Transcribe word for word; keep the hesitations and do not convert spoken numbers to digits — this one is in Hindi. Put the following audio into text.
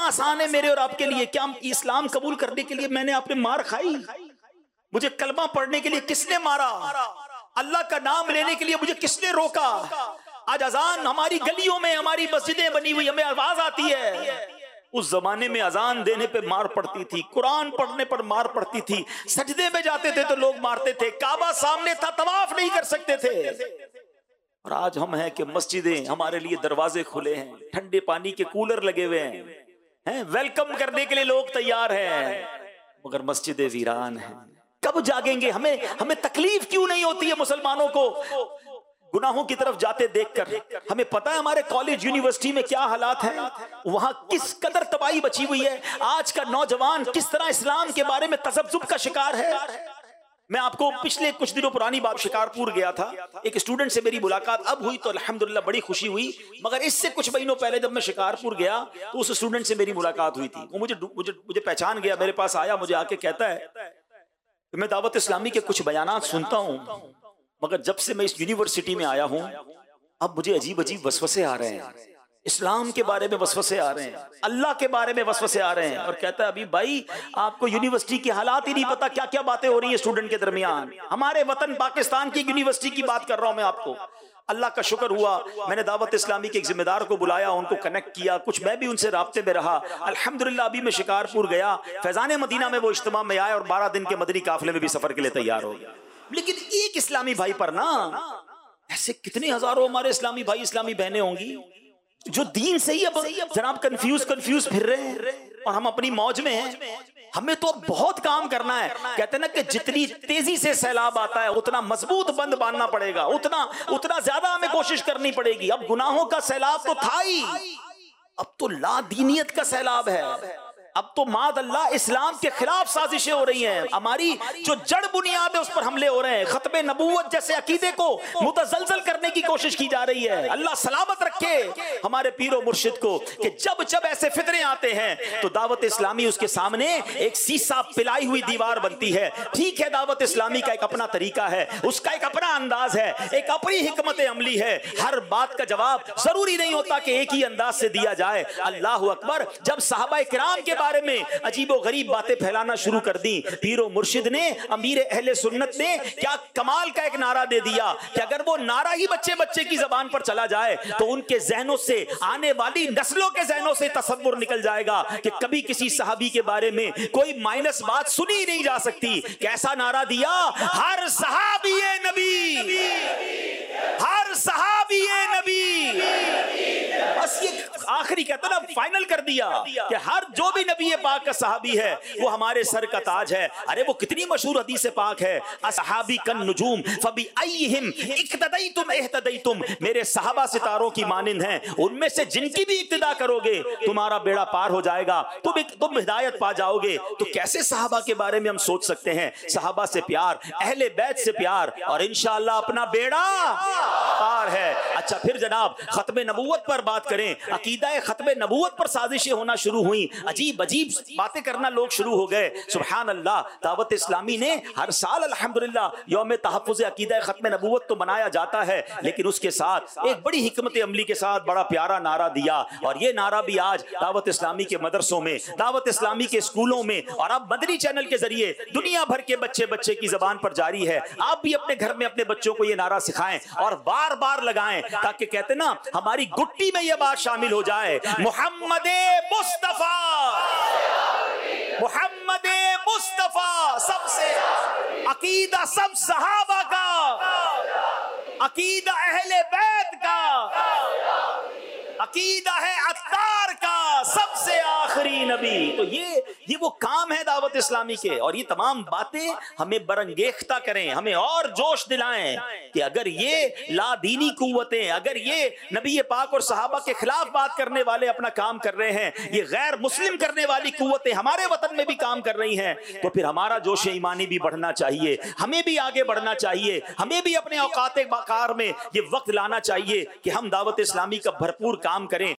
आसान है मेरे और आपके लिए। क्या इस्लाम कबूल करने के लिए मैंने आपने मार खाई? मुझे कलमा पढ़ने के लिए किसने मारा? अल्लाह का नाम लेने के लिए मुझे किसने रोका? आज अजान हमारी गलियों में, हमारी मस्जिदें बनी हुई, हमें आवाज आती है। उस जमाने में अजान देने पे मार पड़ती थी, कुरान पढ़ने पर मार पड़ती थी, सजदे में जाते थे तो लोग मारते थे, काबा सामने था तवाफ नहीं कर सकते थे। और आज हम हैं कि मस्जिदें हमारे लिए दरवाजे खुले हैं, ठंडे पानी के कूलर लगे हुए हैं, हैं वेलकम करने के लिए लोग तैयार हैं, मगर मस्जिदें वीरान हैं। कब जागेंगे? हमें हमें तकलीफ क्यों नहीं होती है मुसलमानों को गुनाहों की तरफ जाते देखकर? हमें पता है हमारे कॉलेज यूनिवर्सिटी में क्या हालात हैं, वहां किस कदर तबाही बची हुई है। आज का नौजवान किस तरह इस्लाम के बारे में तसब्जुब का शिकार है। मैं आपको पिछले कुछ दिनों पुरानी बात, शिकारपुर गया था, एक स्टूडेंट से मेरी मुलाकात अब हुई तो अल्हम्दुलिल्लाह बड़ी खुशी हुई, मगर इससे कुछ महीनों पहले जब मैं शिकारपुर गया तो उस स्टूडेंट से मेरी मुलाकात हुई थी। वो मुझे मुझे मुझे पहचान गया, मेरे पास आया, मुझे आके कहता है मैं दावत इस्लामी के कुछ बयानात सुनता हूं, मगर जब से मैं इस यूनिवर्सिटी में आया हूं अब मुझे अजीब अजीब वसवसे आ रहे हैं, इस्लाम के बारे में वसवसे आ रहे हैं, अल्लाह के बारे में वसवसे आ रहे हैं। और कहता है अभी भाई आपको यूनिवर्सिटी की हालात ही नहीं पता, क्या क्या बातें हो रही है स्टूडेंट के दरमियान। हमारे वतन पाकिस्तान की यूनिवर्सिटी की बात कर रहा हूं मैं आपको। अल्लाह का शुक्र हुआ, मैंने दावत इस्लामी के एक जिम्मेदार को बुलाया, उनको कनेक्ट किया, कुछ मैं भी उनसे राब्ते में रहा। अल्हम्दुलिल्लाह अभी मैं शिकारपुर गया, फैजान मदीना में वो इज्तिमा में आए और बारह दिन के मदनी काफिले में भी सफर के लिए तैयार हो गया। लेकिन एक इस्लामी भाई पर ना ऐसे कितने हजारों हमारे इस्लामी भाई इस्लामी बहनें होंगी जो दीन से ही अब जनाब कंफ्यूज कंफ्यूज फिर रहे हैं और हम अपनी मौज में हैं। हमें तो अब बहुत काम करना है। कहते हैं ना कि जितनी तेजी से सैलाब आता है उतना मजबूत बंद बांधना पड़ेगा, उतना उतना ज्यादा हमें कोशिश करनी पड़ेगी। अब गुनाहों का सैलाब तो था ही, अब तो लादीनियत का सैलाब है। अब तो मादअल्लाह इस्लाम के खिलाफ साजिशें हो रही हैं, हमारी जो जड़ बुनियाद है उस पर हमले हो रहे हैं, खत्मे नबूवत जैसे अकीदे को मुतज़लज़ल करने की कोशिश की जा रही है। अल्लाह सलामत रखे हमारे पीरो मुर्शिद को कि जब जब ऐसे फितरे आते हैं तो दावत इस्लामी उसके सामने एक सीसा पिलाई हुई दीवार बनती है। ठीक है, दावत इस्लामी का एक अपना तरीका है, उसका एक अपना अंदाज है, एक अपनी हिकमत अमली है। हर बात का जवाब जरूरी नहीं होता कि एक ही अंदाज से दिया जाए। अल्लाह अकबर, जब सहाबा किराम के बारे में अजीबो गरीब बातें फैलाना शुरू कर दी, पीरो मुर्शिद ने, अमीर अहले सुन्नत ने क्या कमाल का एक नारा दे दिया कि अगर वो नारा ही बच्चे बच्चे की जबान पर चला जाए तो उनके जहनों से, आने वाली नस्लों के जहनों से तसव्वुर निकल जाएगा कि कभी किसी सहाबी के बारे में कोई माइनस बात सुनी नहीं जा सकती। कैसा नारा दिया? हर सहाबी नबी, हर सहाबी नबी। बस ये आखिरी कहता ना, फाइनल कर दिया कि हर जो भी नबी पाक का सहाबी है वो हमारे सर का ताज है। अरे वो कितनी मशहूर हदीस पाक है, असहाबी कन नुजूम फबी अय्यिहिम इक्तदयतुम इहतदयतुम। मेरे सहाबा सितारों की मानिंद हैं, उनमें से जिनकी भी इक्तिदा करोगे तुम्हारा बेड़ा पार हो जाएगा, तुम तुम हिदायत पा जाओगे। तो कैसे सहाबा के बारे में हम सोच सकते हैं? सहाबा से प्यार, अहले बैत से प्यार, और इंशाअल्लाह अपना बेड़ा पार है। अच्छा, फिर जनाब खत्मे नबूवत पर बात करें। अकीदा खत्मे नबूवत पर साजिशें होना शुरू हुई, अजीब अजीब बातें करना लोग शुरू हो गए। सुभान अल्लाह, दावत इस्लामी ने हर साल अल्हम्दुलिल्लाह यौम तहफ़्फ़ुज़ अकीदा खत्मे नबूवत तो मनाया जाता है, लेकिन उसके साथ एक बड़ी हिकमत अमली के साथ बड़ा प्यारा नारा दिया। और ये नारा भी आज दावत इस्लामी के मदरसों में, दावत इस्लामी के स्कूलों में और अब मदनी चैनल के जरिए दुनिया भर के बच्चे बच्चे की जबान पर जारी है। आप भी अपने घर में अपने बच्चों को ये नारा सिखाएं और बार बार लगाएं, ताकि कहते ना हमारी गुट्टी में ये बात शामिल हो जाए, मोहम्मदे मुस्तफा, मोहम्मदे मुस्तफा सबसे, अकीदा सब सहाबा का, अकीदा अहले बैत का, अकीदा है अत्तार का, सबसे आखिरी नबी। तो ये ये वो काम है दावत इस्लामी के। और ये तमाम बातें हमें बरंगेख्ता करें, हमें और जोश दिलाएं कि अगर ये लादीनी कुव्वतें, अगर ये नबी पाक और सहाबा के खिलाफ बात करने वाले अपना काम कर रहे हैं, ये गैर मुस्लिम करने वाली कुव्वतें हमारे वतन में भी काम कर रही हैं, तो फिर हमारा जोश ईमानी भी बढ़ना चाहिए, हमें भी आगे बढ़ना चाहिए, हमें भी अपने औकात बाकार में ये वक्त लाना चाहिए कि हम दावत इस्लामी का भरपूर काम करें।